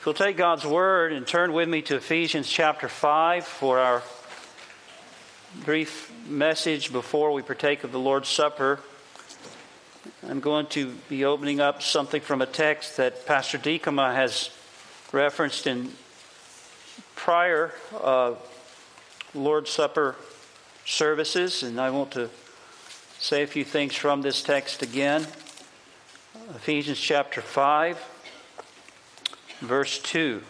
So take God's Word and turn with me to Ephesians chapter 5 for our brief message before we partake of the Lord's Supper. I'm going to be opening up something from a text that Pastor Deekema has referenced in prior Lord's Supper services, and I want to say a few things from this text again. Ephesians chapter 5, verse 2.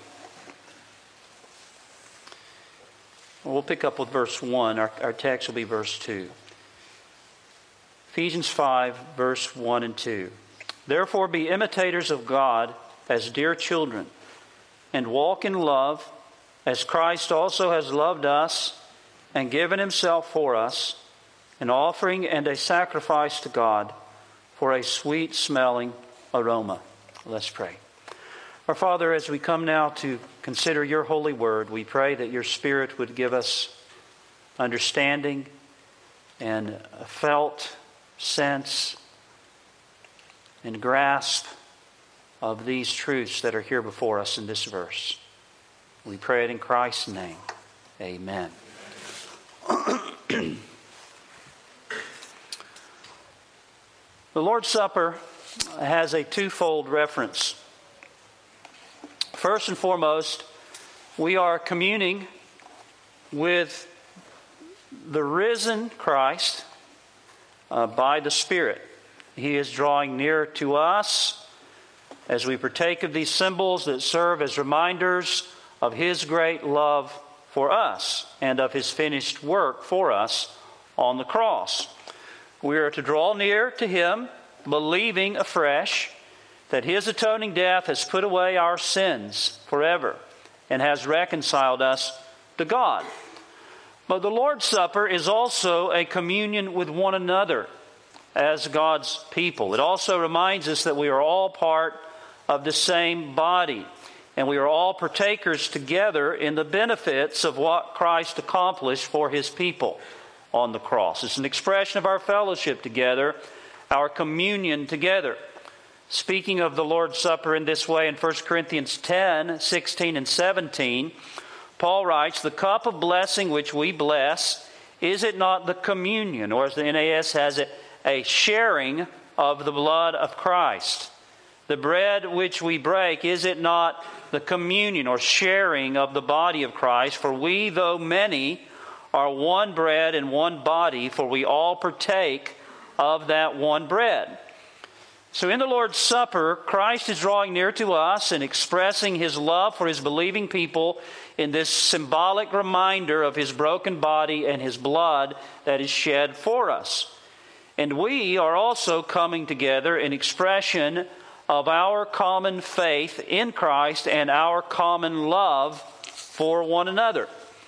We'll pick up with verse 1. Our text will be verse 2. Ephesians 5, verse 1 and 2. Therefore be imitators of God as dear children, and walk in love, as Christ also has loved us and given himself for us, an offering and a sacrifice to God for a sweet-smelling aroma. Let's pray. Our Father, as we come now to consider your holy word, we pray that your Spirit would give us understanding and a felt sense and grasp of these truths that are here before us in this verse. We pray it in Christ's name. Amen. The Lord's Supper has a twofold reference. First and foremost, we are communing with the risen Christ by the Spirit. He is drawing near to us as we partake of these symbols that serve as reminders of His great love for us and of His finished work for us on the cross. We are to draw near to Him, believing afresh that His atoning death has put away our sins forever and has reconciled us to God. But the Lord's Supper is also a communion with one another as God's people. It also reminds us that we are all part of the same body, and we are all partakers together in the benefits of what Christ accomplished for His people on the cross. It's an expression of our fellowship together, our communion together. Speaking of the Lord's Supper in this way in 1 Corinthians 10, 16 and 17, Paul writes, "The cup of blessing which we bless, is it not the communion," or as the NAS has it, a sharing of the blood of Christ? The bread which we break, is it not the communion or sharing of the body of Christ? For we, though many, are one bread and one body, for we all partake of that one bread. So in the Lord's Supper, Christ is drawing near to us and expressing His love for His believing people in this symbolic reminder of His broken body and His blood that is shed for us. And we are also coming together in expression of our common faith in Christ and our common love for one another.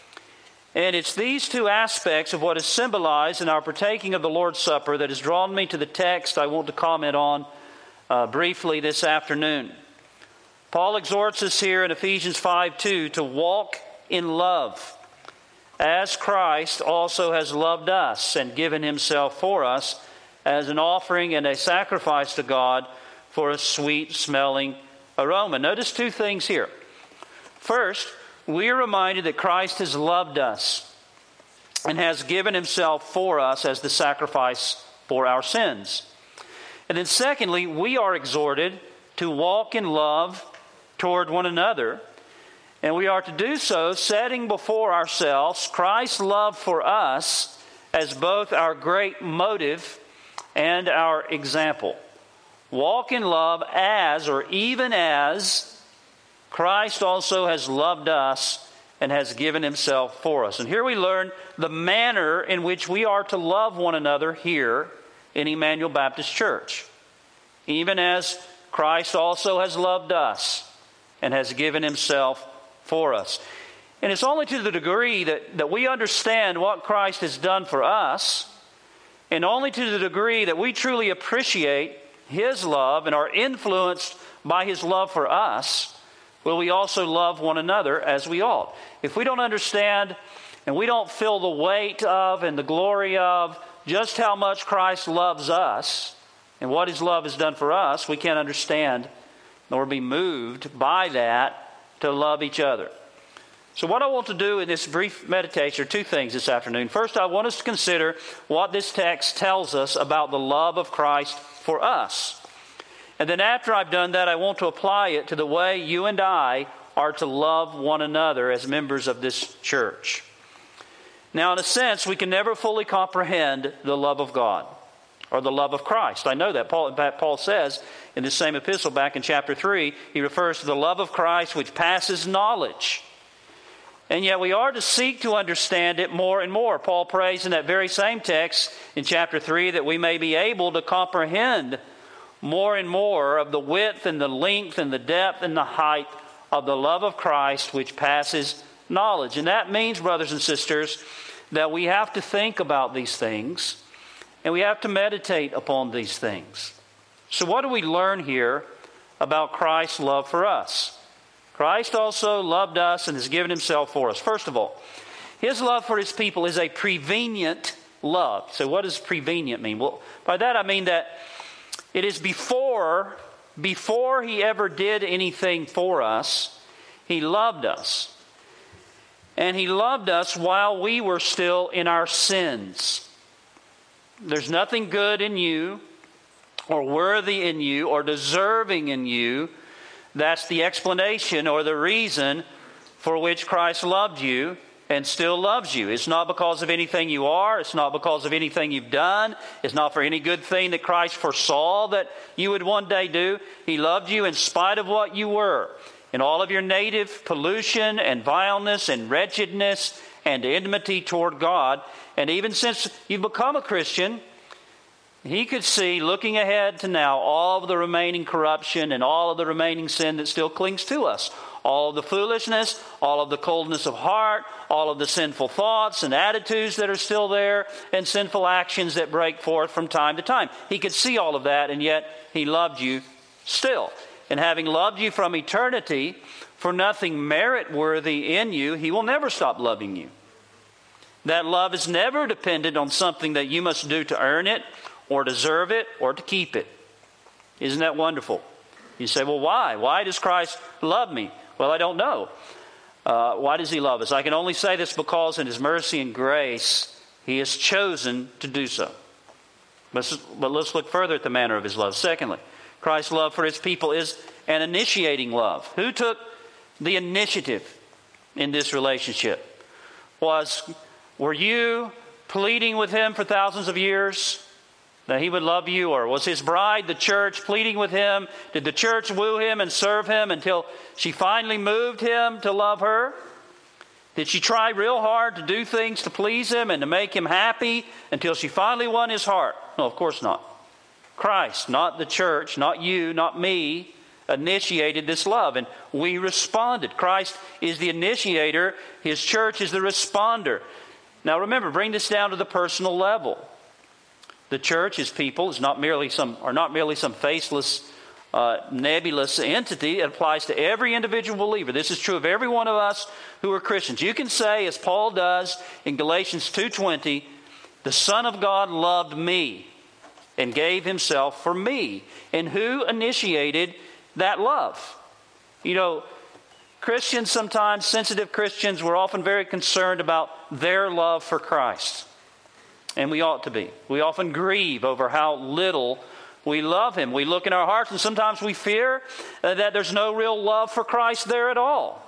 And it's these two aspects of what is symbolized in our partaking of the Lord's Supper that has drawn me to the text I want to comment on briefly this afternoon. Paul exhorts us here in Ephesians 5:2 to walk in love, as Christ also has loved us and given Himself for us as an offering and a sacrifice to God for a sweet-smelling aroma. Notice two things here. First, we are reminded that Christ has loved us and has given Himself for us as the sacrifice for our sins. And then secondly, we are exhorted to walk in love toward one another. And we are to do so setting before ourselves Christ's love for us as both our great motive and our example. Walk in love as, or even as, Christ also has loved us and has given Himself for us. And here we learn the manner in which we are to love one another here in Emmanuel Baptist Church. Even as Christ also has loved us and has given Himself for us. And it's only to the degree that we understand what Christ has done for us, and only to the degree that we truly appreciate His love and are influenced by His love for us, will we also love one another as we ought. If we don't understand and we don't feel the weight of and the glory of just how much Christ loves us and what His love has done for us, we can't understand nor be moved by that to love each other. So what I want to do in this brief meditation are two things this afternoon. First, I want us to consider what this text tells us about the love of Christ for us. And then after I've done that, I want to apply it to the way you and I are to love one another as members of this church. Now, in a sense, we can never fully comprehend the love of God or the love of Christ. I know that. Paul says in this same epistle back in chapter 3, he refers to the love of Christ which passes knowledge. And yet we are to seek to understand it more and more. Paul prays in that very same text in chapter 3 that we may be able to comprehend more and more of the width and the length and the depth and the height of the love of Christ which passes knowledge. And that means, brothers and sisters, that we have to think about these things and we have to meditate upon these things. So what do we learn here about Christ's love for us? Christ also loved us and has given himself for us. First of all, his love for his people is a prevenient love. So what does prevenient mean? Well, by that I mean that it is before he ever did anything for us, he loved us. And he loved us while we were still in our sins. There's nothing good in you or worthy in you or deserving in you. That's the explanation or the reason for which Christ loved you and still loves you. It's not because of anything you are. It's not because of anything you've done. It's not for any good thing that Christ foresaw that you would one day do. He loved you in spite of what you were. In all of your native pollution and vileness and wretchedness and enmity toward God. And even since you've become a Christian, he could see, looking ahead to now, all of the remaining corruption and all of the remaining sin that still clings to us. All of the foolishness, all of the coldness of heart, all of the sinful thoughts and attitudes that are still there, and sinful actions that break forth from time to time. He could see all of that, and yet he loved you still. And having loved you from eternity, for nothing merit-worthy in you, he will never stop loving you. That love is never dependent on something that you must do to earn it, or deserve it, or to keep it. Isn't that wonderful? You say, well, why? Why does Christ love me? Well, I don't know. Why does he love us? I can only say this because in his mercy and grace, he has chosen to do so. But let's look further at the manner of his love. Secondly, Christ's love for his people is an initiating love. Who took the initiative in this relationship? Were you pleading with him for thousands of years that he would love you? Or was his bride, the church, pleading with him? Did the church woo him and serve him until she finally moved him to love her? Did she try real hard to do things to please him and to make him happy until she finally won his heart? No, of course not. Christ, not the church, not you, not me, initiated this love, and we responded. Christ is the initiator. His church is the responder. Now remember, bring this down to the personal level. The church, his people, are not merely some faceless, nebulous entity. It applies to every individual believer. This is true of every one of us who are Christians. You can say, as Paul does in Galatians 2:20, the Son of God loved me and gave himself for me. And who initiated that love? You know, Christians sometimes, sensitive Christians, we're often very concerned about their love for Christ. And we ought to be. We often grieve over how little we love him. We look in our hearts and sometimes we fear that there's no real love for Christ there at all.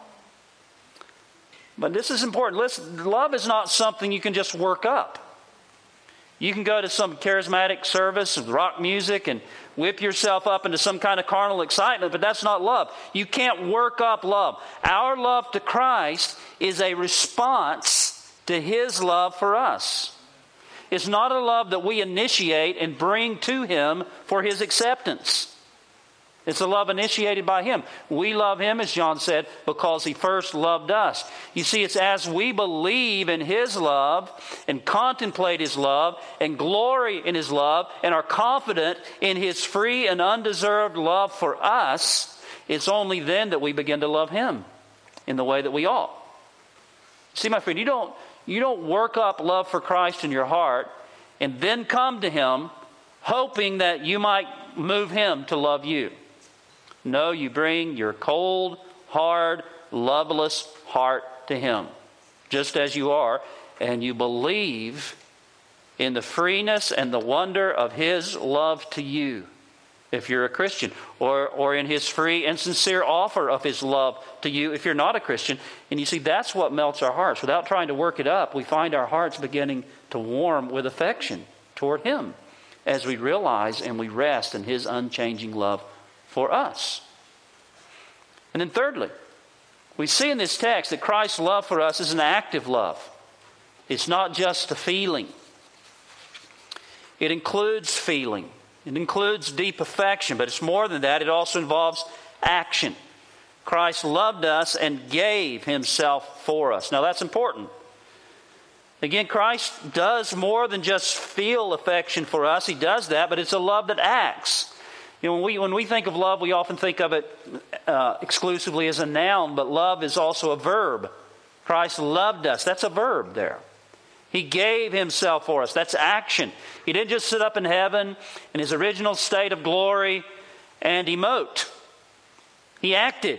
But this is important. Listen, love is not something you can just work up. You can go to some charismatic service with rock music and whip yourself up into some kind of carnal excitement, but that's not love. You can't work up love. Our love to Christ is a response to his love for us. It's not a love that we initiate and bring to him for his acceptance. It's a love initiated by him. We love him, as John said, because he first loved us. You see, it's as we believe in his love and contemplate his love and glory in his love and are confident in his free and undeserved love for us, it's only then that we begin to love him in the way that we ought. See, my friend, you don't work up love for Christ in your heart and then come to him hoping that you might move him to love you. No, you bring your cold, hard, loveless heart to Him, just as you are, and you believe in the freeness and the wonder of His love to you, if you're a Christian, or in His free and sincere offer of His love to you if you're not a Christian. And you see, that's what melts our hearts. Without trying to work it up, we find our hearts beginning to warm with affection toward Him as we realize and we rest in His unchanging love for us. And then thirdly, we see in this text that Christ's love for us is an active love. It's not just a feeling. It includes feeling. It includes deep affection, but it's more than that. It also involves action. Christ loved us and gave Himself for us. Now that's important. Again, Christ does more than just feel affection for us. He does that, but it's a love that acts. You know, when we think of love, we often think of it exclusively as a noun, but love is also a verb. Christ loved us. That's a verb there. He gave Himself for us. That's action. He didn't just sit up in heaven in His original state of glory and emote. He acted.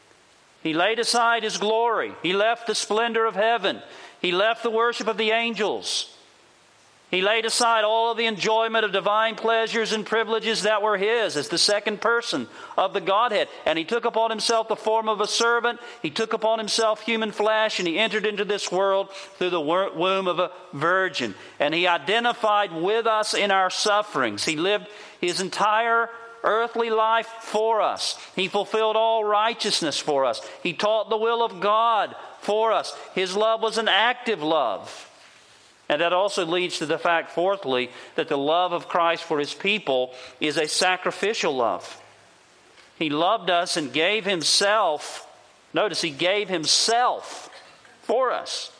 He laid aside His glory. He left the splendor of heaven. He left the worship of the angels. He laid aside all of the enjoyment of divine pleasures and privileges that were His as the second person of the Godhead. And He took upon Himself the form of a servant. He took upon Himself human flesh, and He entered into this world through the womb of a virgin. And He identified with us in our sufferings. He lived His entire earthly life for us. He fulfilled all righteousness for us. He taught the will of God for us. His love was an active love. And that also leads to the fact, fourthly, that the love of Christ for His people is a sacrificial love. He loved us and gave Himself. Notice, He gave Himself for us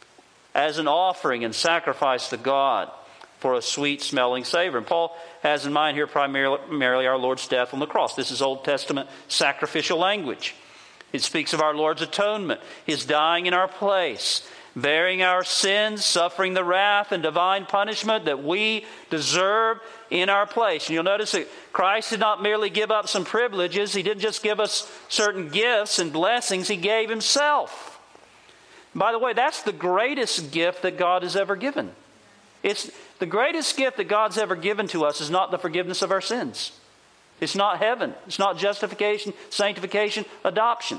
as an offering and sacrifice to God for a sweet-smelling savor. And Paul has in mind here primarily our Lord's death on the cross. This is Old Testament sacrificial language. It speaks of our Lord's atonement, His dying in our place, bearing our sins, suffering the wrath and divine punishment that we deserve in our place. And you'll notice that Christ did not merely give up some privileges. He didn't just give us certain gifts and blessings. He gave Himself. By the way, that's the greatest gift that God has ever given. It's the greatest gift that God's ever given to us is not the forgiveness of our sins. It's not heaven. It's not justification, sanctification, adoption.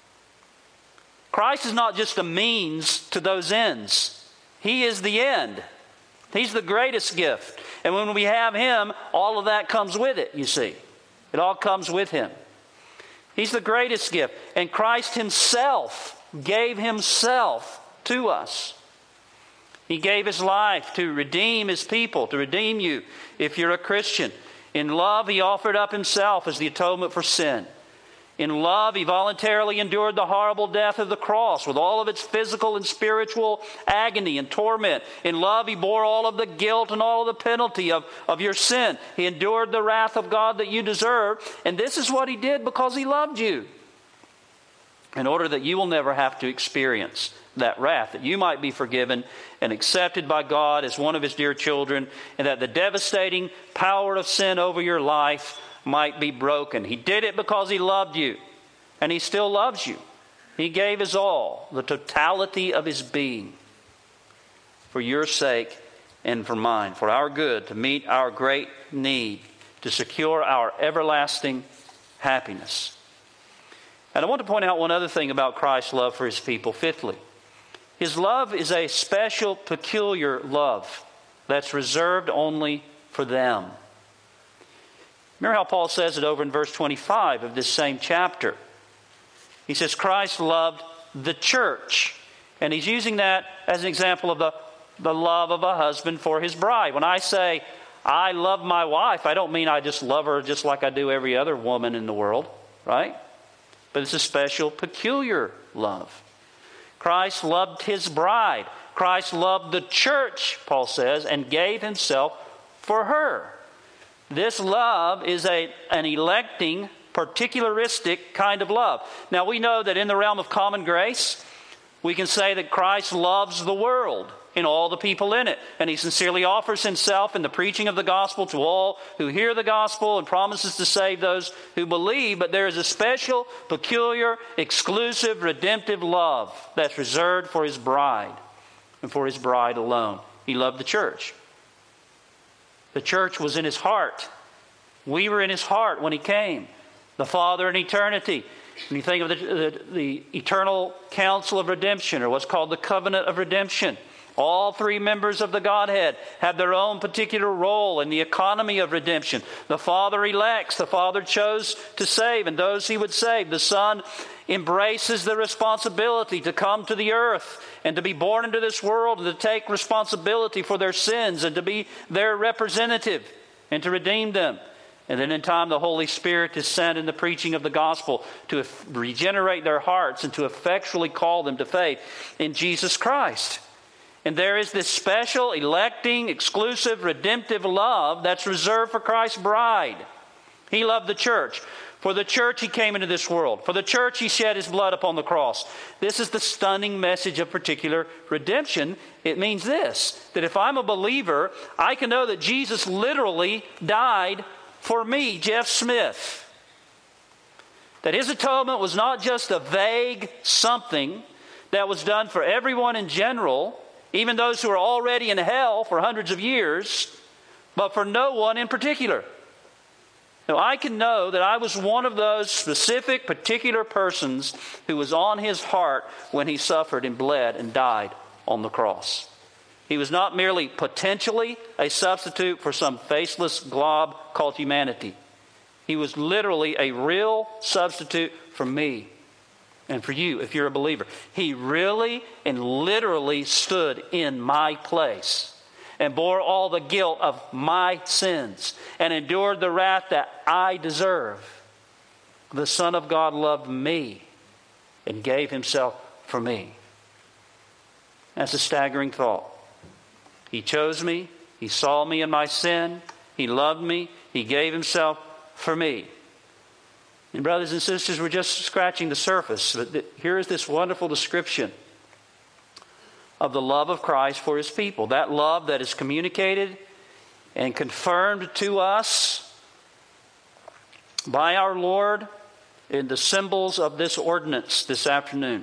Christ is not just a means to those ends. He is the end. He's the greatest gift. And when we have Him, all of that comes with it, you see. It all comes with Him. He's the greatest gift. And Christ Himself gave Himself to us. He gave His life to redeem His people, to redeem you if you're a Christian. In love, He offered up Himself as the atonement for sin. In love, He voluntarily endured the horrible death of the cross with all of its physical and spiritual agony and torment. In love, He bore all of the guilt and all of the penalty of your sin. He endured the wrath of God that you deserve. And this is what He did because He loved you, in order that you will never have to experience that wrath, that you might be forgiven and accepted by God as one of His dear children, and that the devastating power of sin over your life might be broken. He did it because He loved you, and He still loves you. He gave His all, the totality of His being, for your sake and for mine, for our good, to meet our great need, to secure our everlasting happiness. And I want to point out one other thing about Christ's love for His people. Fifthly, His love is a special, peculiar love that's reserved only for them. Remember how Paul says it over in verse 25 of this same chapter. He says, Christ loved the church. And he's using that as an example of the love of a husband for his bride. When I say, I love my wife, I don't mean I just love her just like I do every other woman in the world, right? But it's a special, peculiar love. Christ loved His bride. Christ loved the church, Paul says, and gave Himself for her. This love is an electing, particularistic kind of love. Now we know that in the realm of common grace, we can say that Christ loves the world. in all the people in it. And he sincerely offers himself in the preaching of the gospel to all who hear the gospel and promises to save those who believe. But there is a special, peculiar, exclusive, redemptive love that's reserved for his bride and for his bride alone. He loved the church. The church was in his heart. We were in his heart when he came. The Father in eternity. When you think of the eternal council of redemption, or what's called the covenant of redemption, all three members of the Godhead have their own particular role in the economy of redemption. The Father elects, the Father chose to save, and those he would save. The Son embraces the responsibility to come to the earth and to be born into this world and to take responsibility for their sins and to be their representative and to redeem them. And then in time, the Holy Spirit is sent in the preaching of the gospel to regenerate their hearts and to effectually call them to faith in Jesus Christ. And there is this special, electing, exclusive, redemptive love that's reserved for Christ's bride. He loved the church. For the church, he came into this world. For the church, he shed his blood upon the cross. This is the stunning message of particular redemption. It means this, that if I'm a believer, I can know that Jesus literally died for me, Jeff Smith. That his atonement was not just a vague something that was done for everyone in general, even those who are already in hell for hundreds of years, but for no one in particular. Now, I can know that I was one of those specific, particular persons who was on his heart when he suffered and bled and died on the cross. He was not merely potentially a substitute for some faceless glob called humanity. He was literally a real substitute for me and for you if you're a believer. He really and literally stood in my place and bore all the guilt of my sins and endured the wrath that I deserve. The Son of God loved me and gave himself for me. That's a staggering thought. He chose me. He saw me in my sin. He loved me. He gave himself for me. And brothers and sisters, we're just scratching the surface. But here is this wonderful description of the love of Christ for his people. That love that is communicated and confirmed to us by our Lord in the symbols of this ordinance this afternoon.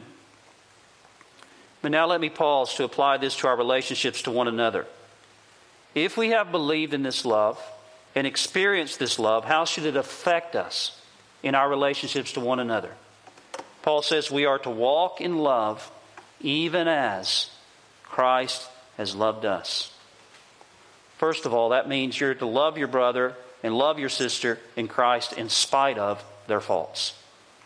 But now let me pause to apply this to our relationships to one another. If we have believed in this love and experienced this love, how should it affect us in our relationships to one another? Paul says we are to walk in love even as Christ has loved us. First of all, that means you're to love your brother and love your sister in Christ in spite of their faults.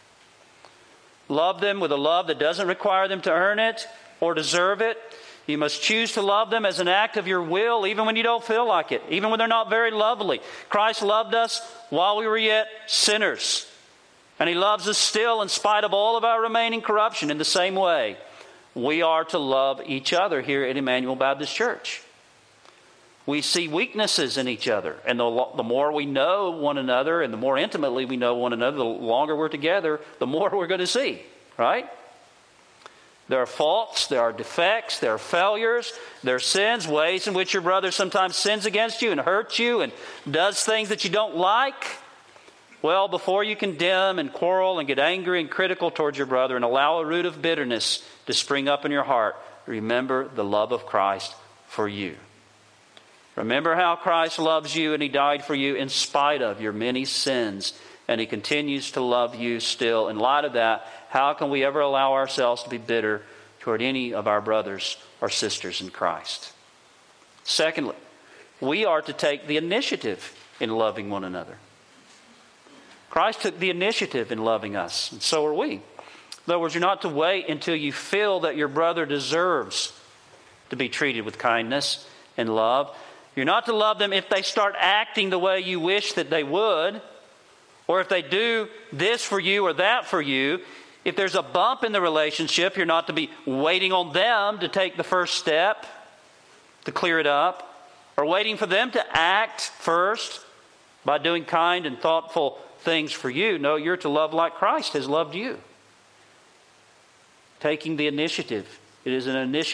Love them with a love that doesn't require them to earn it or deserve it. You must choose to love them as an act of your will, even when you don't feel like it, even when they're not very lovely. Christ loved us while we were yet sinners. And he loves us still in spite of all of our remaining corruption. In the same way, we are to love each other here at Emmanuel Baptist Church. We see weaknesses in each other. And the more we know one another and the more intimately we know one another, the longer we're together, the more we're going to see. Right? There are faults, there are defects, there are failures, there are sins, ways in which your brother sometimes sins against you and hurts you and does things that you don't like. Well, before you condemn and quarrel and get angry and critical towards your brother and allow a root of bitterness to spring up in your heart, remember the love of Christ for you. Remember how Christ loves you and he died for you in spite of your many sins. And he continues to love you still. In light of that, how can we ever allow ourselves to be bitter toward any of our brothers or sisters in Christ? Secondly, we are to take the initiative in loving one another. Christ took the initiative in loving us, and so are we. In other words, you're not to wait until you feel that your brother deserves to be treated with kindness and love. You're not to love them if they start acting the way you wish that they would, or if they do this for you or that for you. If there's a bump in the relationship, you're not to be waiting on them to take the first step to clear it up, or waiting for them to act first by doing kind and thoughtful things for you. No, you're to love like Christ has loved you. Taking the initiative. It is an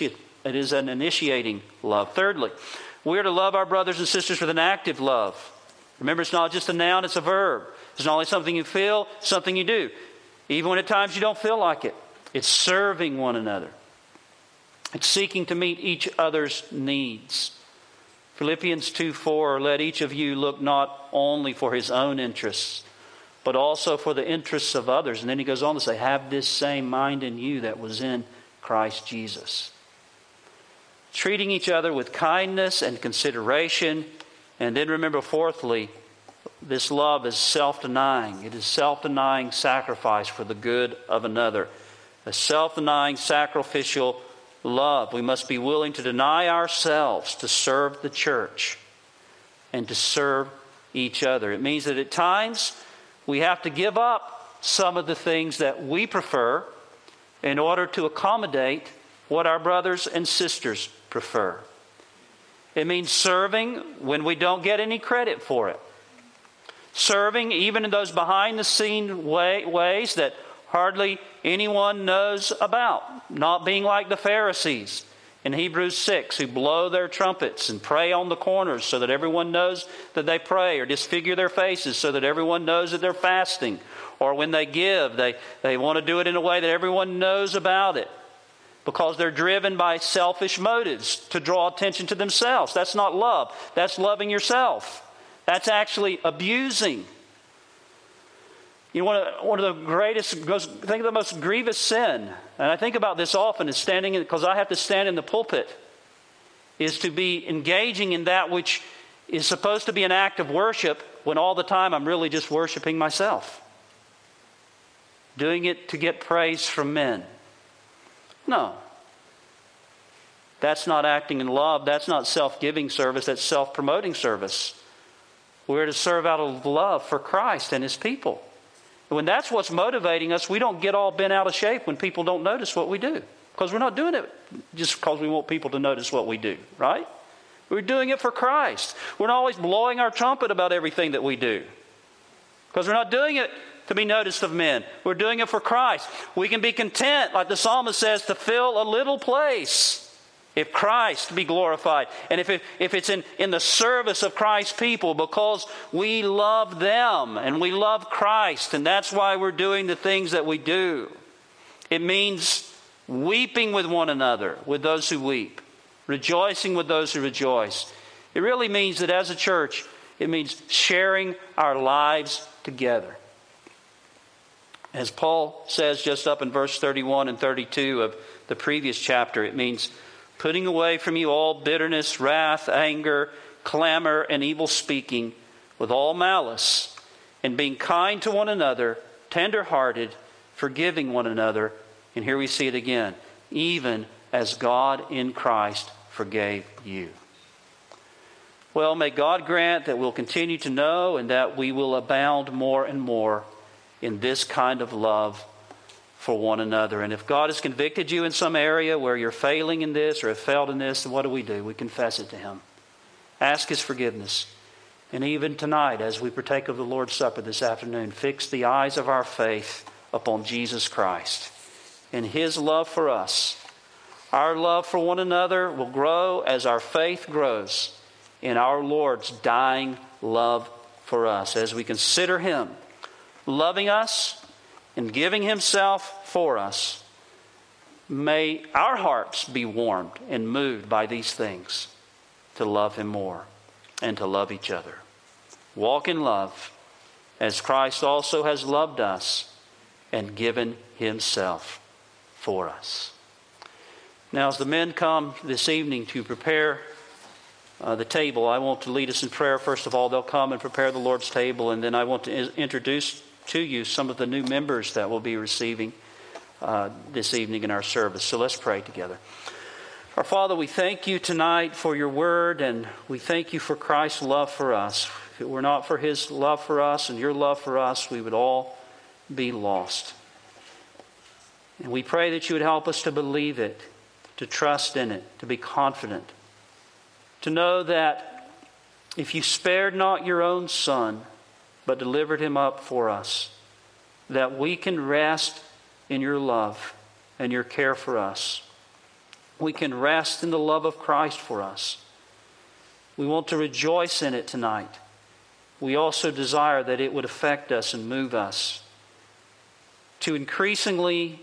It is an initiating love. Thirdly, we are to love our brothers and sisters with an active love. Remember, it's not just a noun, it's a verb. It's not only something you feel, it's something you do. Even when at times you don't feel like it. It's serving one another. It's seeking to meet each other's needs. Philippians 2:4, let each of you look not only for his own interests, but also for the interests of others. And then he goes on to say, have this same mind in you that was in Christ Jesus. Treating each other with kindness and consideration. And then remember, fourthly, this love is self-denying. It is self-denying sacrifice for the good of another. A self-denying sacrificial love. We must be willing to deny ourselves to serve the church and to serve each other. It means that at times we have to give up some of the things that we prefer in order to accommodate what our brothers and sisters prefer. It means serving when we don't get any credit for it. Serving even in those behind-the-scenes ways that hardly anyone knows about. Not being like the Pharisees in Hebrews 6 who blow their trumpets and pray on the corners so that everyone knows that they pray, or disfigure their faces so that everyone knows that they're fasting. Or when they give, they want to do it in a way that everyone knows about it because they're driven by selfish motives to draw attention to themselves. That's not love. That's loving yourself. That's actually abusing. You know, one of the greatest, think of the most grievous sin, and I think about this often, is standing in, because I have to stand in the pulpit, is to be engaging in that which is supposed to be an act of worship when all the time I'm really just worshiping myself. Doing it to get praise from men. No. That's not acting in love. That's not self-giving service. That's self-promoting service. We're to serve out of love for Christ and His people. When that's what's motivating us, we don't get all bent out of shape when people don't notice what we do. Because we're not doing it just because we want people to notice what we do, right? We're doing it for Christ. We're not always blowing our trumpet about everything that we do. Because we're not doing it to be noticed of men. We're doing it for Christ. We can be content, like the psalmist says, to fill a little place if Christ be glorified. And if it's in the service of Christ's people, because we love them and we love Christ, and that's why we're doing the things that we do. It means weeping with one another, with those who weep. Rejoicing with those who rejoice. It really means that as a church, it means sharing our lives together. As Paul says just up in verse 31 and 32 of the previous chapter, it means putting away from you all bitterness, wrath, anger, clamor, and evil speaking with all malice, and being kind to one another, tender-hearted, forgiving one another. And here we see it again. Even as God in Christ forgave you. Well, may God grant that we'll continue to know and that we will abound more and more in this kind of love for one another. And if God has convicted you in some area where you're failing in this or have failed in this, then what do? We confess it to Him. Ask His forgiveness. And even tonight, as we partake of the Lord's Supper this afternoon, fix the eyes of our faith upon Jesus Christ and His love for us. Our love for one another will grow as our faith grows in our Lord's dying love for us. As we consider Him loving us and giving Himself for us, may our hearts be warmed and moved by these things to love Him more and to love each other. Walk in love as Christ also has loved us and given Himself for us. Now, as the men come this evening to prepare the table, I want to lead us in prayer. First of all, they'll come and prepare the Lord's table, and then I want to introduce to you some of the new members that will be receiving this evening in our service. So let's pray together. Our Father, we thank You tonight for Your word, and we thank You for Christ's love for us. If it were not for His love for us and Your love for us, we would all be lost. And we pray that You would help us to believe it, to trust in it, to be confident, to know that if You spared not Your own Son, but delivered Him up for us, that we can rest in Your love and Your care for us. we can rest in the love of Christ for us. We want to rejoice in it tonight. We also desire that it would affect us and move us to increasingly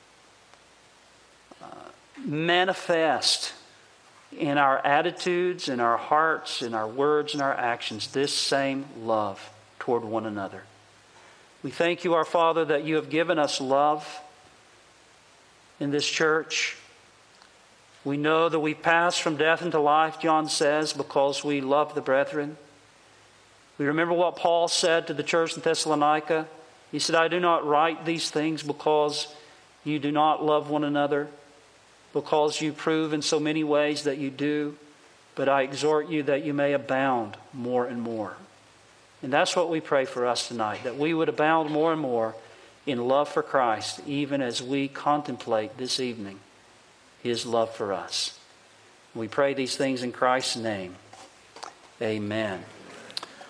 manifest in our attitudes, in our hearts, in our words, and our actions this same love toward one another. We thank you, our Father, that you have given us love in this church. We know that we pass from death into life, John says, because we love the brethren. We remember what Paul said to the church in Thessalonica. He said, I do not write these things because you do not love one another, because you prove in so many ways that you do, but I exhort you that you may abound more and more. And that's what we pray for us tonight, that we would abound more and more in love for Christ, even as we contemplate this evening His love for us. We pray these things in Christ's name. Amen.